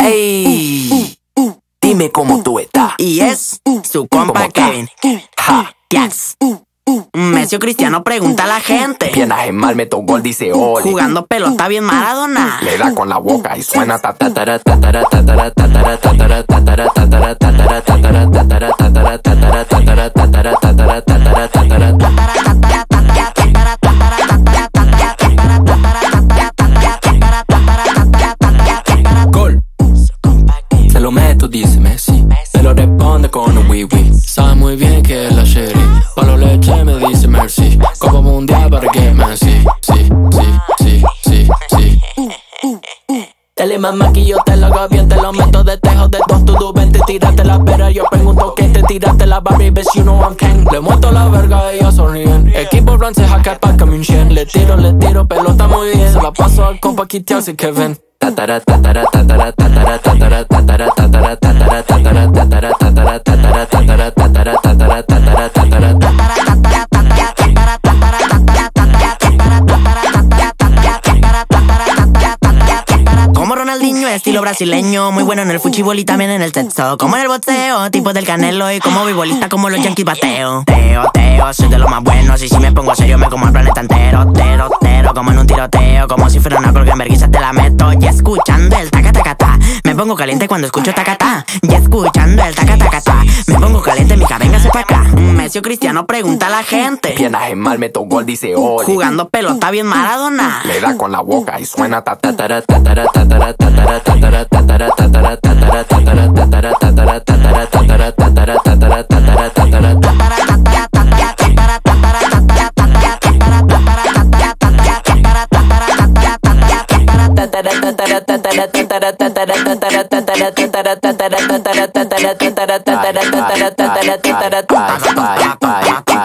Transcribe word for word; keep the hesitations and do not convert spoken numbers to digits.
Ey, dime cómo tú estás. Y es su compa Kevin. Ja. Yes. Messi o Cristiano, pregunta a la gente. Piernas en mal, meto gol, dice ole. Jugando pelota bien Maradona. Le da con la boca y suena ta ta ta ta ta ta ta ta ta ta ta ta ta ta ta ta ta Gol. Se lo meto, dice Messi. Me lo responde con un wee wee. Sabe muy bien que es la sherry. Palo leche me dice merci. Copa mundial para que Messi. Sí, sí, sí, sí, sí. Dale mamá que yo te lo hago bien, te lo meto de tejo de dos, tú tú vente, tírate la pera. Yo pregunto que te tiraste la Barbie, ves you know I'm king. Le muerto la verga y ellos sonríen. Equipo bronce, hacker pa' camión cien. Le tiro, le tiro, pelota muy bien. Se la paso al compa quitearse Kevin. Tatara tatara tatara tatara tatara tatara tatara tatara tatara tatara tatara tatara tatara tatara tatara tatara tatara. Como Ronaldinho, estilo brasileño, muy bueno en el fútbol y también en el sexo. Como en el boxeo, tipo del Canelo, y como beisbolista como los Yankees bateo. Teo, teo, soy de los más buenos, y si me pongo serio me como el planeta entero. Tero, tero, como en un tiroteo, como si fuera una Colgenberguisa te la meto. Y escuchando el taca taca ta, me pongo caliente cuando escucho taca ta. Y escuchando el taca taca ta, me pongo caliente, mija, véngase pa' acá. Messi o Cristiano, pregunta a la gente. Piernas en mal, meto gol, dice ole. Jugando pelota bien Maradona. Le da con la boca y suena ta ta ta ta ta ta ta ta ta ta ta ta ta ta ta ta ta ta.